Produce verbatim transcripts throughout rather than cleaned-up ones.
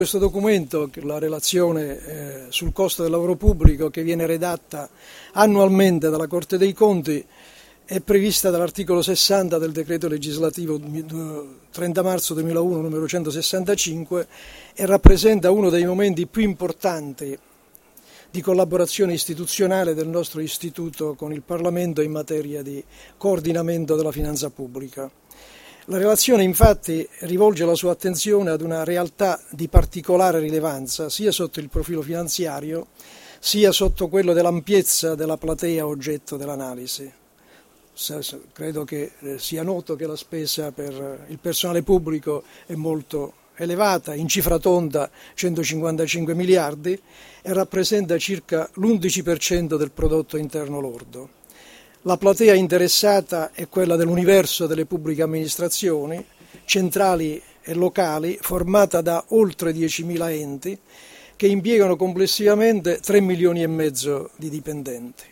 Questo documento, la relazione eh, sul costo del lavoro pubblico, che viene redatta annualmente dalla Corte dei Conti, è prevista dall'articolo sessanta del decreto legislativo trenta marzo duemilauno numero centosessantacinque e rappresenta uno dei momenti più importanti di collaborazione istituzionale del nostro istituto con il Parlamento in materia di coordinamento della finanza pubblica. La relazione infatti rivolge la sua attenzione ad una realtà di particolare rilevanza sia sotto il profilo finanziario sia sotto quello dell'ampiezza della platea oggetto dell'analisi. Credo che sia noto che la spesa per il personale pubblico è molto elevata, in cifra tonda centocinquantacinque miliardi, e rappresenta circa l'undici per cento del prodotto interno lordo. La platea interessata è quella dell'universo delle pubbliche amministrazioni, centrali e locali, formata da oltre diecimila enti che impiegano complessivamente tre milioni e mezzo di dipendenti.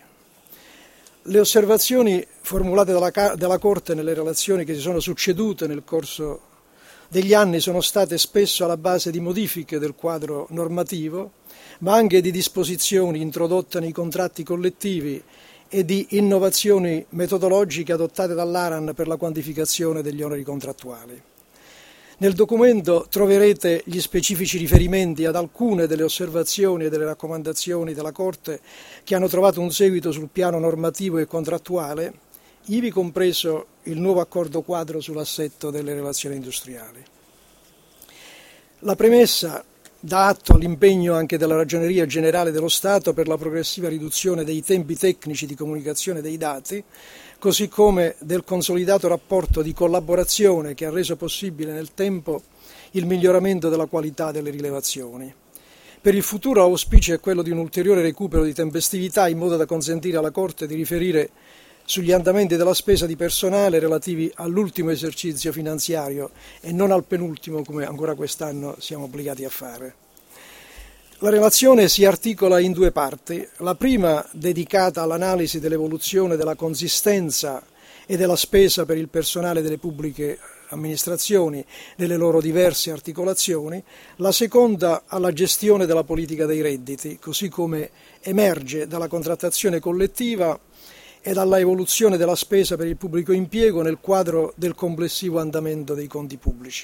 Le osservazioni formulate dalla, dalla Corte nelle relazioni che si sono succedute nel corso degli anni sono state spesso alla base di modifiche del quadro normativo, ma anche di disposizioni introdotte nei contratti collettivi e di innovazioni metodologiche adottate dall'ARAN per la quantificazione degli oneri contrattuali. Nel documento troverete gli specifici riferimenti ad alcune delle osservazioni e delle raccomandazioni della Corte che hanno trovato un seguito sul piano normativo e contrattuale, ivi compreso il nuovo accordo quadro sull'assetto delle relazioni industriali. La premessa dà atto all'impegno anche della Ragioneria Generale dello Stato per la progressiva riduzione dei tempi tecnici di comunicazione dei dati, così come del consolidato rapporto di collaborazione che ha reso possibile nel tempo il miglioramento della qualità delle rilevazioni. Per il futuro l'auspicio è quello di un ulteriore recupero di tempestività in modo da consentire alla Corte di riferire sugli andamenti della spesa di personale relativi all'ultimo esercizio finanziario e non al penultimo, come ancora quest'anno siamo obbligati a fare. La relazione si articola in due parti, la prima dedicata all'analisi dell'evoluzione della consistenza e della spesa per il personale delle pubbliche amministrazioni nelle loro diverse articolazioni, la seconda alla gestione della politica dei redditi, così come emerge dalla contrattazione collettiva e dalla evoluzione della spesa per il pubblico impiego nel quadro del complessivo andamento dei conti pubblici.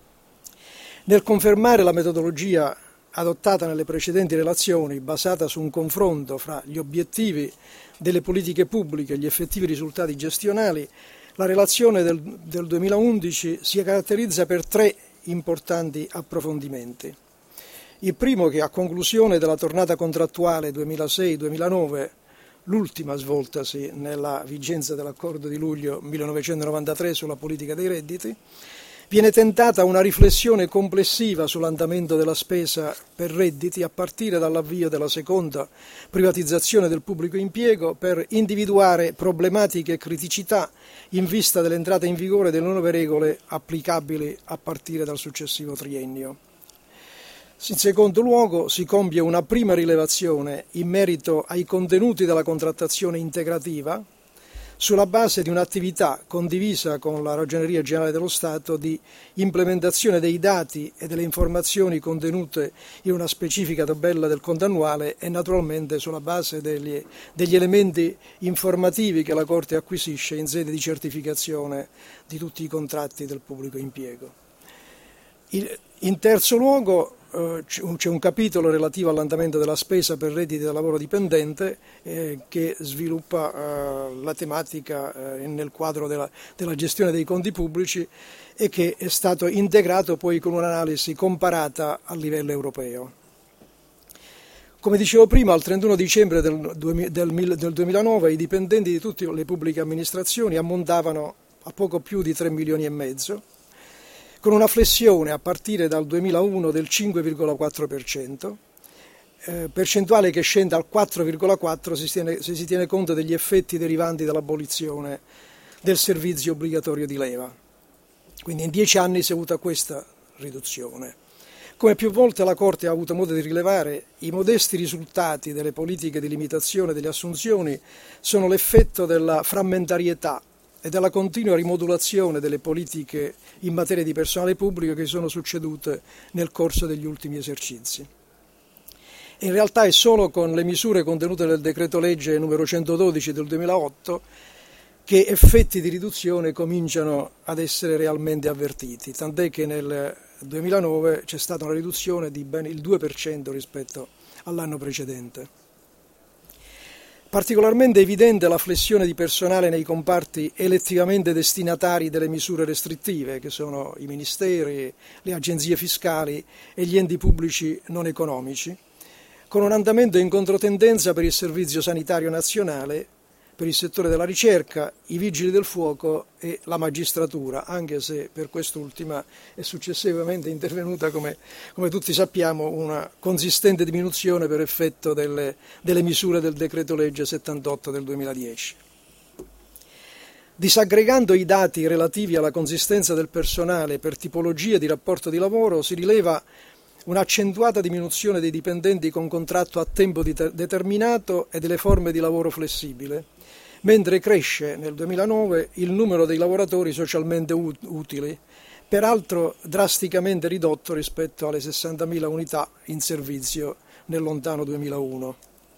Nel confermare la metodologia adottata nelle precedenti relazioni, basata su un confronto fra gli obiettivi delle politiche pubbliche e gli effettivi risultati gestionali, la relazione del, del duemilaundici si caratterizza per tre importanti approfondimenti. Il primo, che a conclusione della tornata contrattuale duemilasei duemilanove, l'ultima svoltasi nella vigenza dell'accordo di luglio millenovecentonovantatré sulla politica dei redditi, viene tentata una riflessione complessiva sull'andamento della spesa per redditi a partire dall'avvio della seconda privatizzazione del pubblico impiego per individuare problematiche e criticità in vista dell'entrata in vigore delle nuove regole applicabili a partire dal successivo triennio. In secondo luogo si compie una prima rilevazione in merito ai contenuti della contrattazione integrativa sulla base di un'attività condivisa con la Ragioneria Generale dello Stato di implementazione dei dati e delle informazioni contenute in una specifica tabella del conto annuale e naturalmente sulla base degli, degli elementi informativi che la Corte acquisisce in sede di certificazione di tutti i contratti del pubblico impiego. In terzo luogo c'è un capitolo relativo all'andamento della spesa per redditi da lavoro dipendente eh, che sviluppa eh, la tematica eh, nel quadro della, della gestione dei conti pubblici e che è stato integrato poi con un'analisi comparata a livello europeo. Come dicevo prima, al trentuno dicembre del, del, del duemilanove i dipendenti di tutte le pubbliche amministrazioni ammontavano a poco più di tre milioni e mezzo, con una flessione a partire dal duemilauno del cinque virgola quattro per cento, eh, percentuale che scende al quattro virgola quattro se si tiene, se si tiene conto degli effetti derivanti dall'abolizione del servizio obbligatorio di leva. Quindi in dieci anni si è avuta questa riduzione. Come più volte la Corte ha avuto modo di rilevare, i modesti risultati delle politiche di limitazione delle assunzioni sono l'effetto della frammentarietà e dalla continua rimodulazione delle politiche in materia di personale pubblico che si sono succedute nel corso degli ultimi esercizi. In realtà è solo con le misure contenute nel decreto legge numero centododici del duemilaotto che effetti di riduzione cominciano ad essere realmente avvertiti, tant'è che nel duemilanove c'è stata una riduzione di ben il due per cento rispetto all'anno precedente. Particolarmente evidente la flessione di personale nei comparti elettivamente destinatari delle misure restrittive, che sono i ministeri, le agenzie fiscali e gli enti pubblici non economici, con un andamento in controtendenza per il Servizio Sanitario Nazionale, per il settore della ricerca, i vigili del fuoco e la magistratura, anche se per quest'ultima è successivamente intervenuta, come, come tutti sappiamo, una consistente diminuzione per effetto delle, delle misure del decreto legge settantotto del duemiladieci. Disaggregando i dati relativi alla consistenza del personale per tipologie di rapporto di lavoro, si rileva un'accentuata diminuzione dei dipendenti con contratto a tempo determinato e delle forme di lavoro flessibile, mentre cresce nel duemilanove il numero dei lavoratori socialmente utili, peraltro drasticamente ridotto rispetto alle sessantamila unità in servizio nel lontano duemilauno.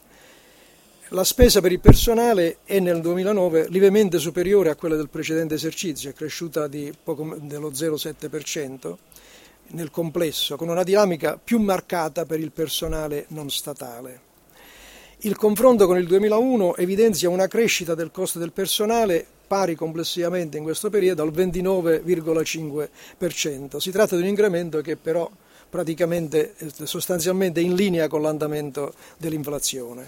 La spesa per il personale è nel duemilanove lievemente superiore a quella del precedente esercizio, è cresciuta di poco dello zero virgola sette per cento nel complesso, con una dinamica più marcata per il personale non statale. Il confronto con il duemilauno evidenzia una crescita del costo del personale pari complessivamente in questo periodo al ventinove virgola cinque per cento. Si tratta di un incremento che però praticamente sostanzialmente in linea con l'andamento dell'inflazione.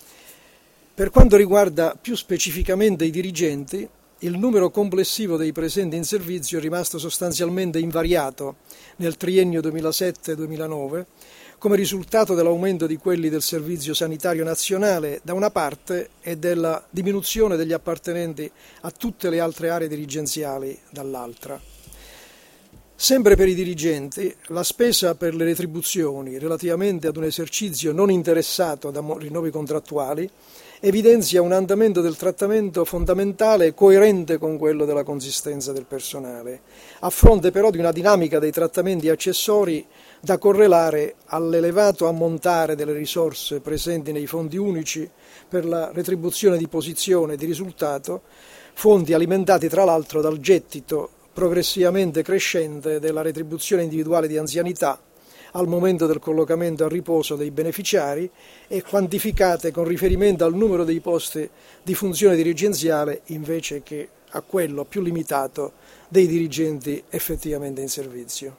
Per quanto riguarda più specificamente i dirigenti, il numero complessivo dei presenti in servizio è rimasto sostanzialmente invariato nel triennio duemilasette duemilanove, come risultato dell'aumento di quelli del Servizio Sanitario Nazionale da una parte e della diminuzione degli appartenenti a tutte le altre aree dirigenziali dall'altra. Sempre per i dirigenti, la spesa per le retribuzioni relativamente ad un esercizio non interessato da rinnovi contrattuali evidenzia un andamento del trattamento fondamentale coerente con quello della consistenza del personale, a fronte però di una dinamica dei trattamenti accessori da correlare all'elevato ammontare delle risorse presenti nei fondi unici per la retribuzione di posizione e di risultato, fondi alimentati tra l'altro dal gettito progressivamente crescente della retribuzione individuale di anzianità al momento del collocamento a riposo dei beneficiari e quantificate con riferimento al numero dei posti di funzione dirigenziale invece che a quello più limitato dei dirigenti effettivamente in servizio.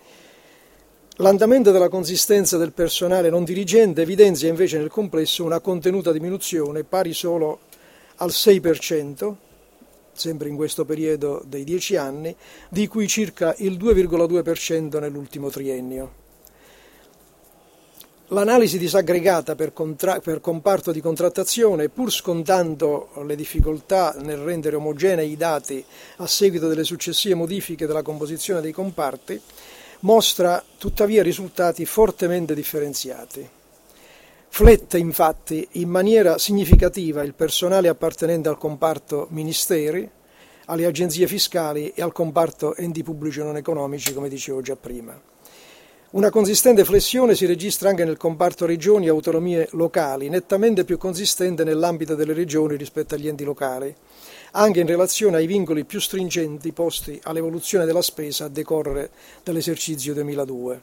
L'andamento della consistenza del personale non dirigente evidenzia invece nel complesso una contenuta diminuzione pari solo al sei per cento, sempre in questo periodo dei dieci anni, di cui circa il due virgola due per cento nell'ultimo triennio. L'analisi disaggregata per, contra- per comparto di contrattazione, pur scontando le difficoltà nel rendere omogenei i dati a seguito delle successive modifiche della composizione dei comparti, mostra tuttavia risultati fortemente differenziati. Flette infatti in maniera significativa il personale appartenente al comparto ministeri, alle agenzie fiscali e al comparto enti pubblici non economici, come dicevo già prima. Una consistente flessione si registra anche nel comparto regioni e autonomie locali, nettamente più consistente nell'ambito delle regioni rispetto agli enti locali, anche in relazione ai vincoli più stringenti posti all'evoluzione della spesa a decorrere dall'esercizio duemiladue.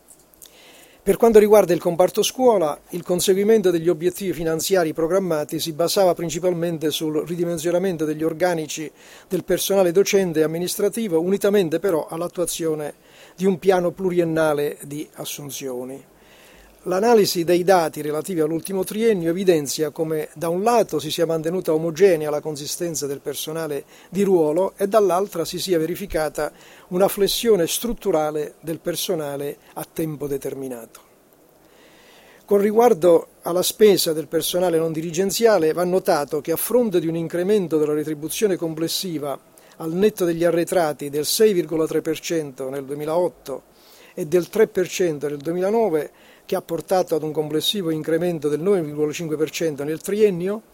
Per quanto riguarda il comparto scuola, il conseguimento degli obiettivi finanziari programmati si basava principalmente sul ridimensionamento degli organici del personale docente e amministrativo, unitamente però all'attuazione di un piano pluriennale di assunzioni. L'analisi dei dati relativi all'ultimo triennio evidenzia come da un lato si sia mantenuta omogenea la consistenza del personale di ruolo e dall'altra si sia verificata una flessione strutturale del personale a tempo determinato. Con riguardo alla spesa del personale non dirigenziale va notato che a fronte di un incremento della retribuzione complessiva al netto degli arretrati del sei virgola tre per cento nel duemilaotto e del tre per cento nel duemilanove, che ha portato ad un complessivo incremento del nove virgola cinque per cento nel triennio,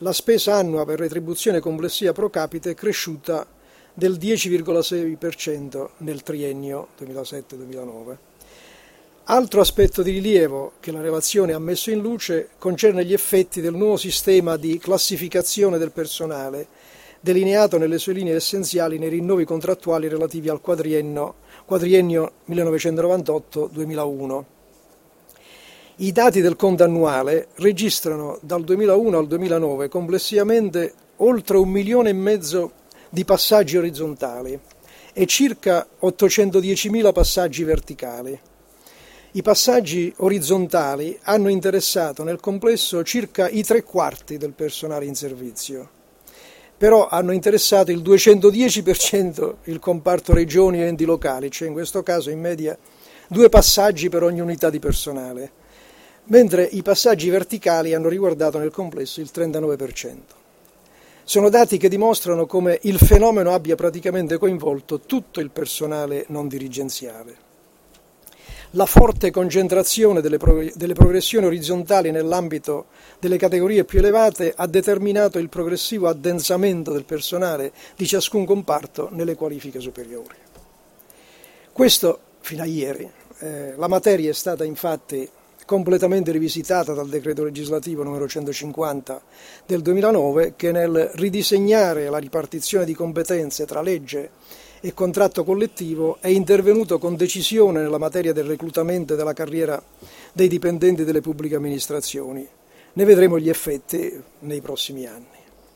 la spesa annua per retribuzione complessiva pro capite è cresciuta del dieci virgola sei per cento nel triennio duemilasette duemilanove. Altro aspetto di rilievo che la relazione ha messo in luce concerne gli effetti del nuovo sistema di classificazione del personale, delineato nelle sue linee essenziali nei rinnovi contrattuali relativi al quadriennio, quadriennio millenovecentonovantotto duemilauno. I dati del conto annuale registrano dal duemilauno al duemilanove complessivamente oltre un milione e mezzo di passaggi orizzontali e circa ottocentodiecimila passaggi verticali. I passaggi orizzontali hanno interessato nel complesso circa i tre quarti del personale in servizio, però hanno interessato il duecentodieci per cento il comparto regioni e enti locali, cioè in questo caso in media due passaggi per ogni unità di personale, mentre i passaggi verticali hanno riguardato nel complesso il trentanove per cento. Sono dati che dimostrano come il fenomeno abbia praticamente coinvolto tutto il personale non dirigenziale. La forte concentrazione delle, prog- delle progressioni orizzontali nell'ambito delle categorie più elevate ha determinato il progressivo addensamento del personale di ciascun comparto nelle qualifiche superiori. Questo fino a ieri. Eh, la materia è stata infatti completamente rivisitata dal decreto legislativo numero centocinquanta del duemilanove, che nel ridisegnare la ripartizione di competenze tra legge e contratto collettivo è intervenuto con decisione nella materia del reclutamento e della carriera dei dipendenti delle pubbliche amministrazioni. Ne vedremo gli effetti nei prossimi anni.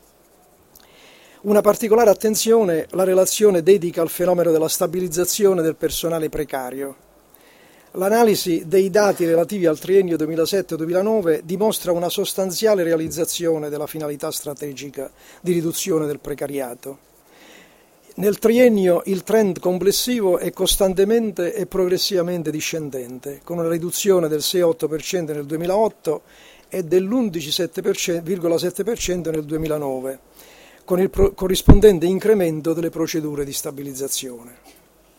Una particolare attenzione la relazione dedica al fenomeno della stabilizzazione del personale precario. L'analisi dei dati relativi al triennio duemilasette duemilanove dimostra una sostanziale realizzazione della finalità strategica di riduzione del precariato. Nel triennio il trend complessivo è costantemente e progressivamente discendente, con una riduzione del sei virgola otto per cento nel duemilaotto e dell'undici virgola sette per cento nel duemilanove, con il pro- corrispondente incremento delle procedure di stabilizzazione.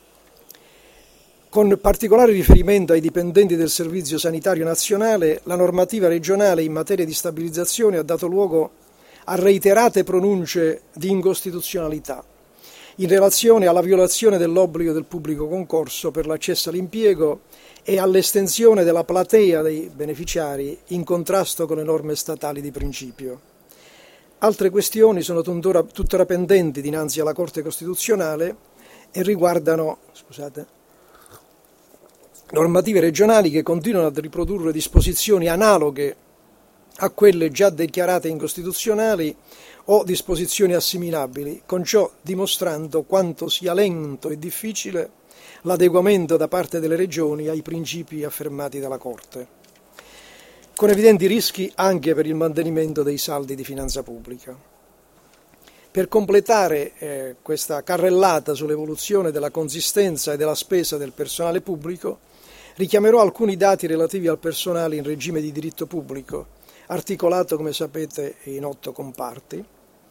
Con particolare riferimento ai dipendenti del Servizio Sanitario Nazionale, la normativa regionale in materia di stabilizzazione ha dato luogo a reiterate pronunce di incostituzionalità in relazione alla violazione dell'obbligo del pubblico concorso per l'accesso all'impiego e all'estensione della platea dei beneficiari in contrasto con le norme statali di principio. Altre questioni sono tuttora, tuttora pendenti dinanzi alla Corte Costituzionale e riguardano, scusate, normative regionali che continuano a riprodurre disposizioni analoghe a quelle già dichiarate incostituzionali o disposizioni assimilabili, con ciò dimostrando quanto sia lento e difficile l'adeguamento da parte delle regioni ai principi affermati dalla Corte, con evidenti rischi anche per il mantenimento dei saldi di finanza pubblica. Per completare eh, questa carrellata sull'evoluzione della consistenza e della spesa del personale pubblico, richiamerò alcuni dati relativi al personale in regime di diritto pubblico, articolato, come sapete, in otto comparti,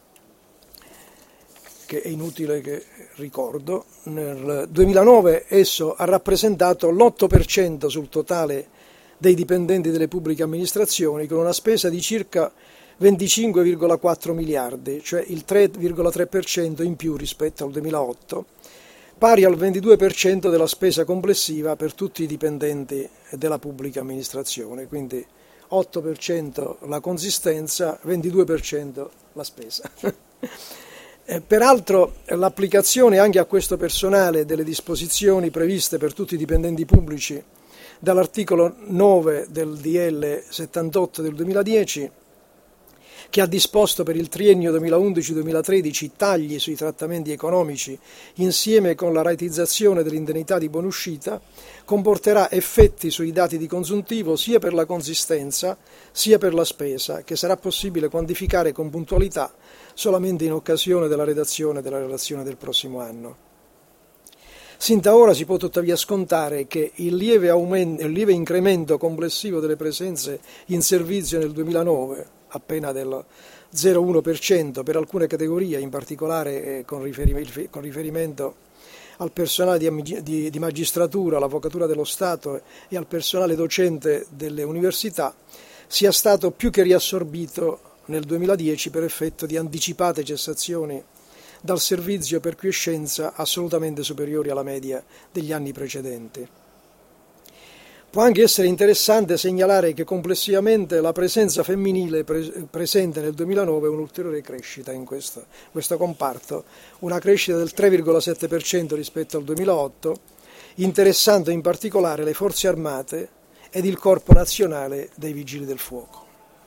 che è inutile che ricordo. Nel duemilanove esso ha rappresentato l'otto per cento sul totale dei dipendenti delle pubbliche amministrazioni, con una spesa di circa venticinque virgola quattro miliardi, cioè il tre virgola tre per cento in più rispetto al duemilaotto, pari al ventidue per cento della spesa complessiva per tutti i dipendenti della pubblica amministrazione, quindi otto per cento la consistenza, ventidue per cento la spesa. Peraltro l'applicazione anche a questo personale delle disposizioni previste per tutti i dipendenti pubblici dall'articolo nove del D L settantotto del duemiladieci, che ha disposto per il triennio duemilaundici duemilatredici tagli sui trattamenti economici insieme con la rateizzazione dell'indennità di buonuscita, comporterà effetti sui dati di consuntivo sia per la consistenza sia per la spesa, che sarà possibile quantificare con puntualità solamente in occasione della redazione della relazione del prossimo anno. Sin da ora si può tuttavia scontare che il lieve, aumento, il lieve incremento complessivo delle presenze in servizio nel duemilanove, appena del zero virgola uno per cento per alcune categorie, in particolare eh, con, riferimento, con riferimento al personale di, di, di magistratura, all'avvocatura dello Stato e al personale docente delle università, sia stato più che riassorbito nel duemiladieci per effetto di anticipate cessazioni dal servizio per quiescenza assolutamente superiori alla media degli anni precedenti. Può anche essere interessante segnalare che complessivamente la presenza femminile pre- presente nel duemilanove è un'ulteriore crescita in questo, questo comparto, una crescita del tre virgola sette per cento rispetto al duemilaotto, interessando in particolare le forze armate ed il Corpo Nazionale dei Vigili del Fuoco.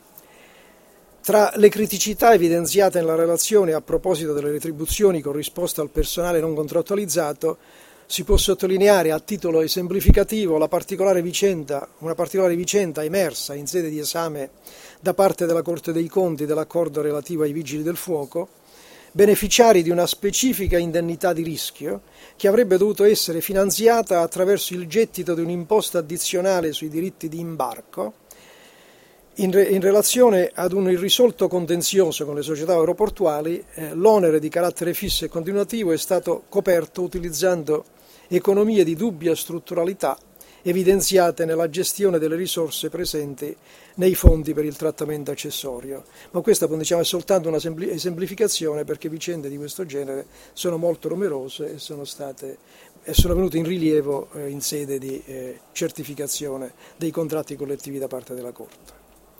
Tra le criticità evidenziate nella relazione a proposito delle retribuzioni corrisposte al personale non contrattualizzato, si può sottolineare a titolo esemplificativo la particolare vicenda, una particolare vicenda emersa in sede di esame da parte della Corte dei Conti dell'accordo relativo ai Vigili del Fuoco, beneficiari di una specifica indennità di rischio che avrebbe dovuto essere finanziata attraverso il gettito di un'imposta addizionale sui diritti di imbarco, in, re, in relazione ad un irrisolto contenzioso con le società aeroportuali. Eh, l'onere di carattere fisso e continuativo è stato coperto utilizzando economie di dubbia strutturalità evidenziate nella gestione delle risorse presenti nei fondi per il trattamento accessorio. Ma questa, diciamo, è soltanto una esemplificazione, perché vicende di questo genere sono molto numerose e sono state e sono venute in rilievo eh, in sede di eh, certificazione dei contratti collettivi da parte della Corte.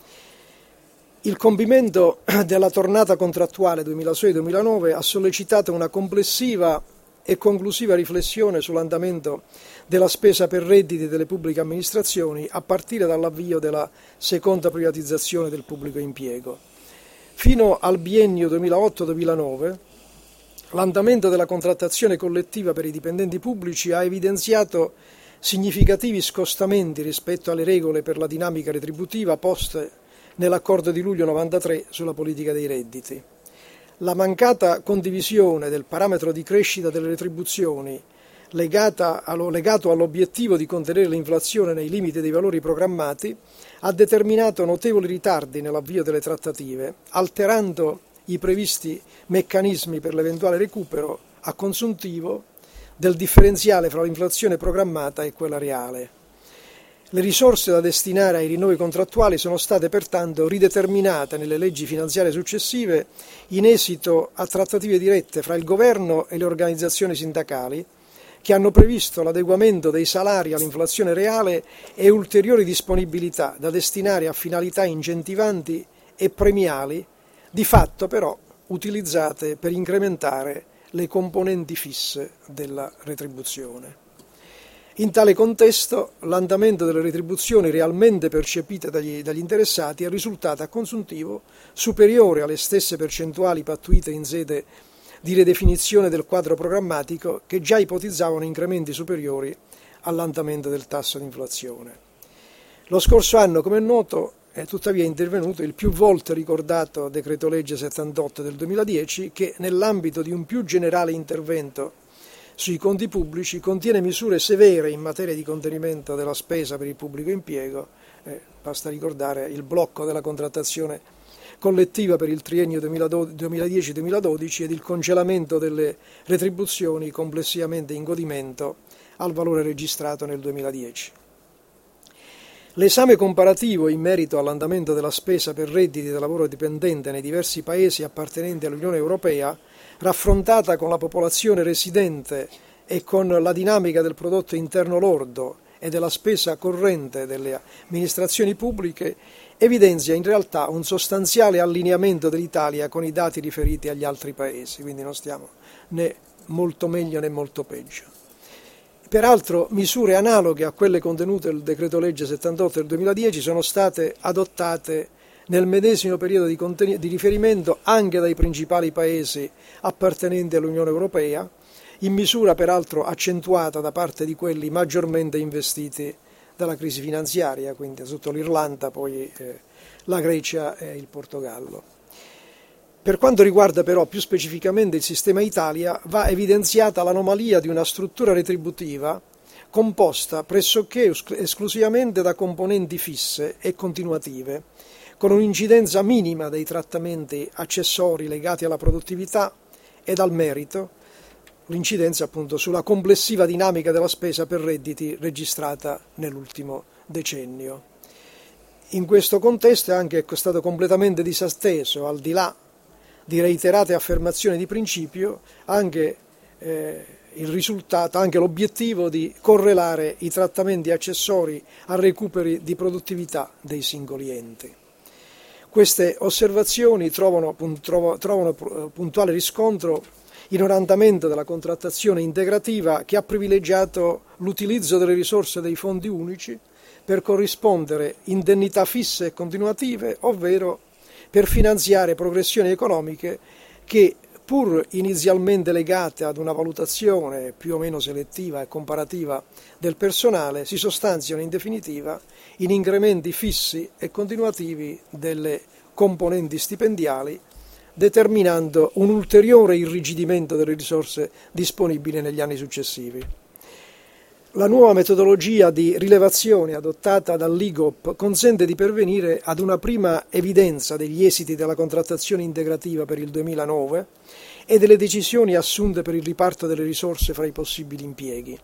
Il compimento della tornata contrattuale duemilasei duemilanove ha sollecitato una complessiva e conclusiva riflessione sull'andamento della spesa per redditi delle pubbliche amministrazioni a partire dall'avvio della seconda privatizzazione del pubblico impiego. Fino al biennio duemilaotto duemilanove l'andamento della contrattazione collettiva per i dipendenti pubblici ha evidenziato significativi scostamenti rispetto alle regole per la dinamica retributiva poste nell'accordo di luglio novantatré sulla politica dei redditi. La mancata condivisione del parametro di crescita delle retribuzioni legata allo, legato all'obiettivo di contenere l'inflazione nei limiti dei valori programmati ha determinato notevoli ritardi nell'avvio delle trattative, alterando i previsti meccanismi per l'eventuale recupero a consuntivo del differenziale fra l'inflazione programmata e quella reale. Le risorse da destinare ai rinnovi contrattuali sono state pertanto rideterminate nelle leggi finanziarie successive in esito a trattative dirette fra il governo e le organizzazioni sindacali, che hanno previsto l'adeguamento dei salari all'inflazione reale e ulteriori disponibilità da destinare a finalità incentivanti e premiali, di fatto però utilizzate per incrementare le componenti fisse della retribuzione. In tale contesto, l'andamento delle retribuzioni realmente percepite dagli, dagli interessati è risultato a consuntivo superiore alle stesse percentuali pattuite in sede di ridefinizione del quadro programmatico, che già ipotizzavano incrementi superiori all'andamento del tasso di inflazione. Lo scorso anno, come è noto, è tuttavia intervenuto il più volte ricordato decreto legge settantotto del duemiladieci, che nell'ambito di un più generale intervento sui conti pubblici contiene misure severe in materia di contenimento della spesa per il pubblico impiego. Eh, basta ricordare il blocco della contrattazione collettiva per il triennio duemiladieci duemiladodici ed il congelamento delle retribuzioni complessivamente in godimento al valore registrato nel duemiladieci. L'esame comparativo in merito all'andamento della spesa per redditi da lavoro dipendente nei diversi paesi appartenenti all'Unione Europea, raffrontata con la popolazione residente e con la dinamica del prodotto interno lordo e della spesa corrente delle amministrazioni pubbliche, evidenzia in realtà un sostanziale allineamento dell'Italia con i dati riferiti agli altri paesi, quindi non stiamo né molto meglio né molto peggio. Peraltro misure analoghe a quelle contenute nel decreto legge settantotto del duemiladieci sono state adottate nel medesimo periodo di, conten- di riferimento anche dai principali paesi appartenenti all'Unione Europea, in misura peraltro accentuata da parte di quelli maggiormente investiti dalla crisi finanziaria, quindi sotto l'Irlanda, poi eh, la Grecia e il Portogallo. Per quanto riguarda però più specificamente il sistema Italia, va evidenziata l'anomalia di una struttura retributiva composta pressoché esclusivamente da componenti fisse e continuative, con un'incidenza minima dei trattamenti accessori legati alla produttività ed al merito, l'incidenza appunto sulla complessiva dinamica della spesa per redditi registrata nell'ultimo decennio. In questo contesto è anche stato completamente disatteso, al di là di reiterate affermazioni di principio, anche eh, il risultato, anche l'obiettivo di correlare i trattamenti accessori a recuperi di produttività dei singoli enti. Queste osservazioni trovano, trovano puntuale riscontro in un andamento della contrattazione integrativa che ha privilegiato l'utilizzo delle risorse dei fondi unici per corrispondere indennità fisse e continuative, ovvero per finanziare progressioni economiche che, pur inizialmente legate ad una valutazione più o meno selettiva e comparativa del personale, si sostanziano in definitiva in incrementi fissi e continuativi delle componenti stipendiali, determinando un ulteriore irrigidimento delle risorse disponibili negli anni successivi. La nuova metodologia di rilevazione adottata dall'I G O P consente di pervenire ad una prima evidenza degli esiti della contrattazione integrativa per il duemilanove e delle decisioni assunte per il riparto delle risorse fra i possibili impieghi.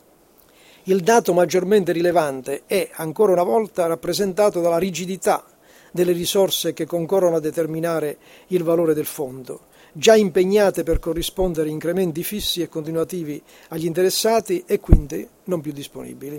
Il dato maggiormente rilevante è, ancora una volta, rappresentato dalla rigidità delle risorse che concorrono a determinare il valore del fondo, già impegnate per corrispondere incrementi fissi e continuativi agli interessati e quindi non più disponibili.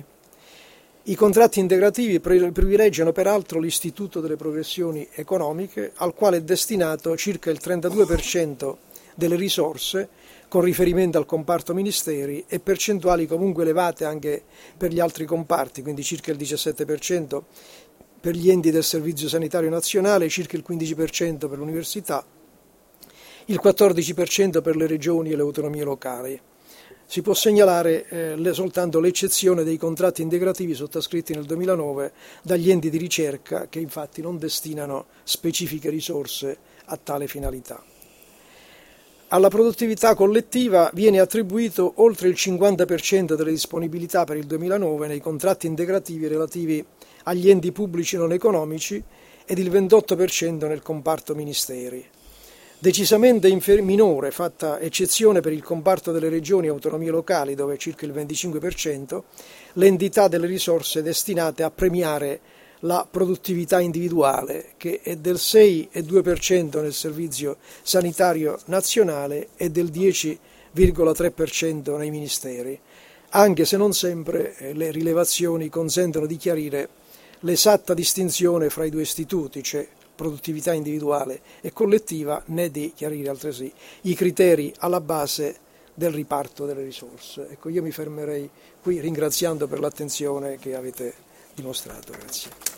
I contratti integrativi privilegiano peraltro l'istituto delle progressioni economiche, al quale è destinato circa il trentadue per cento delle risorse con riferimento al comparto ministeri e percentuali comunque elevate anche per gli altri comparti, quindi circa il diciassette per cento per gli enti del Servizio Sanitario Nazionale, circa il quindici per cento per l'università, il quattordici per cento per le regioni e le autonomie locali. Si può segnalare eh, le, soltanto l'eccezione dei contratti integrativi sottoscritti nel duemilanove dagli enti di ricerca, che infatti non destinano specifiche risorse a tale finalità. Alla produttività collettiva viene attribuito oltre il cinquanta per cento delle disponibilità per il duemilanove nei contratti integrativi relativi agli enti pubblici non economici ed il ventotto per cento nel comparto ministeri. Decisamente infer- minore, fatta eccezione per il comparto delle regioni e autonomie locali, dove è circa il venticinque per cento, l'entità delle risorse destinate a premiare la produttività individuale, che è del sei virgola due per cento nel Servizio Sanitario Nazionale e del dieci virgola tre per cento nei ministeri, anche se non sempre eh, le rilevazioni consentono di chiarire l'esatta distinzione fra i due istituti, cioè produttività individuale e collettiva, né di chiarire altresì i criteri alla base del riparto delle risorse. Ecco, io mi fermerei qui ringraziando per l'attenzione che avete dimostrato. Grazie.